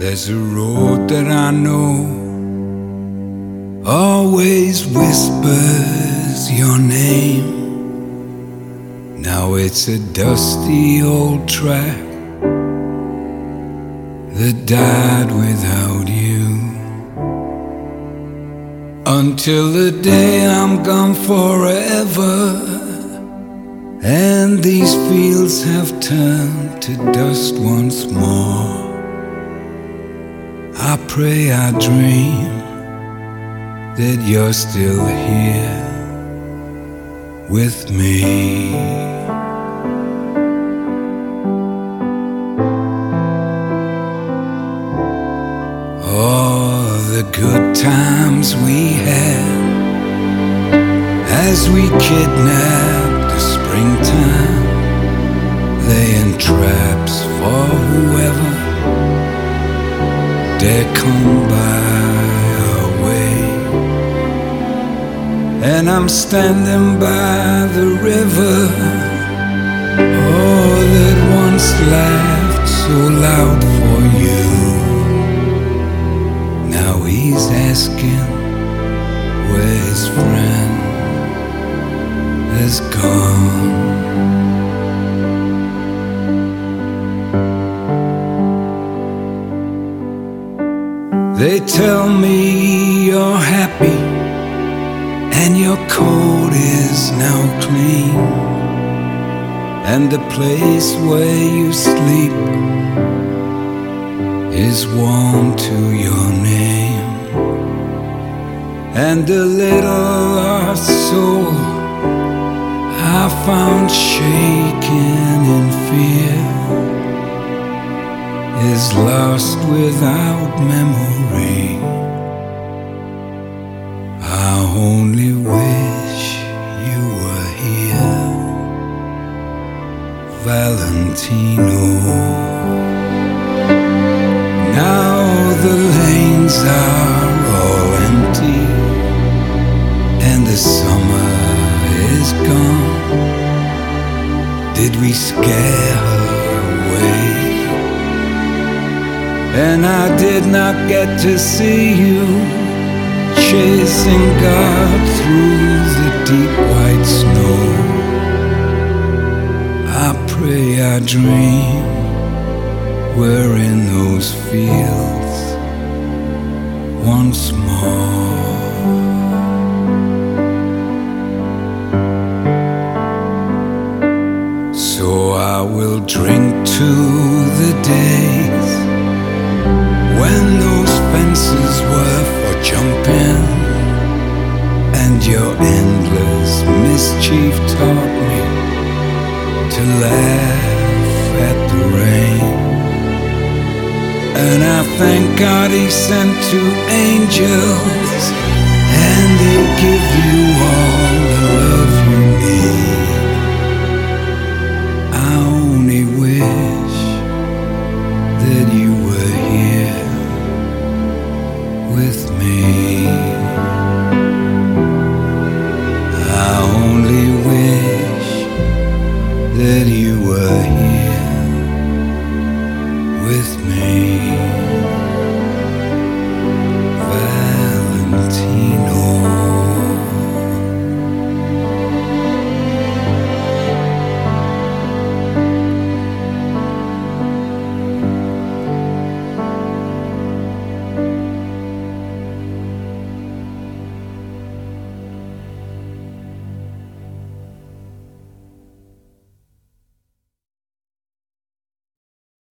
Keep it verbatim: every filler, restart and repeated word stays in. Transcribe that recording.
There's a road that I know always whispers your name. Now it's a dusty old track that died without you. Until the day I'm gone forever, and these fields have turned to dust once more. I pray, I dream that you're still here with me. Oh, the good times we had as we kidnapped the springtime, laying traps for whoever dare come by our way. And I'm standing by the river, oh, that once laughed so loud for you. Now he's asking where his friend has gone. They tell me you're happy and your coat is now clean, and the place where you sleep is warm to your name. And the little lost soul I found shaking in fear is lost without memory. I only wish you were here, Valentino. Now the lanes are all empty and the summer is gone. Did we scare her away? And I did not get to see you chasing God through the deep white snow. I pray, I dream we're in those fields once more. So I will drink to the days when those fences were for jumping, and your endless mischief taught me to laugh at the rain. And I thank God he sent two angels, and they give you